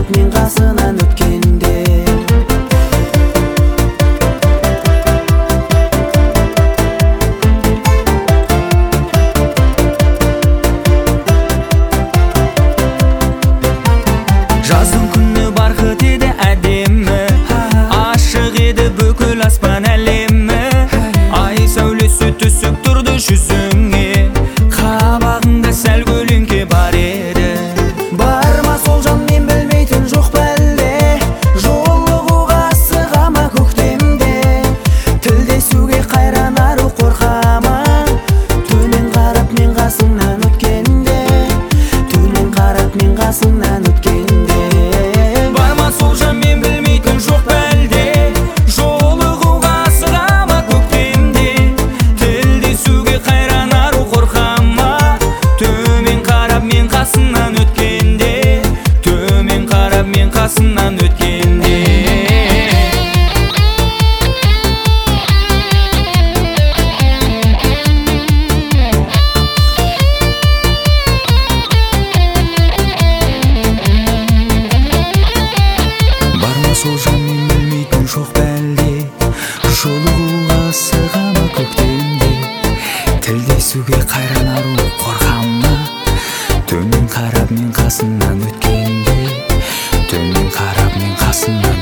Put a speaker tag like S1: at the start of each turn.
S1: қарап мен қасынан өткенде.
S2: Жаздың күні барқыт еді әдемі, ашық еді бүкіл аспан әлемі. Ай сәулесі түсіп тұрды жүзіңе, қабағыңда сәл көлеңке бар еді.
S1: Бар ма сол жан мен білмейтін жоқ бәлде, жолығуға асыға ма көктемде. Тілдесуге қайран ару қорқа ма, төмен қарап мен қасыңнан өткенде, төмен қарап мен қасыңнан өткенде.
S2: Бар ма сол жан мен білмейтін жоқ бәлде, жолығуға асыға ма көктемде. Тілдесуге қайран ару қорқа ма, төмен қарап мен қасыңнан өткенде, төмен қарап мен қасыңнан өткенде.
S1: Бар ма сол жан мен білмейтін жоқ бәлде, жолығуға асыға ма көктемде. Тілдесуге қайран ару қорқа ма, төмен қарап мен қасыңнан өткенде, төмен қарап мен қасыңнан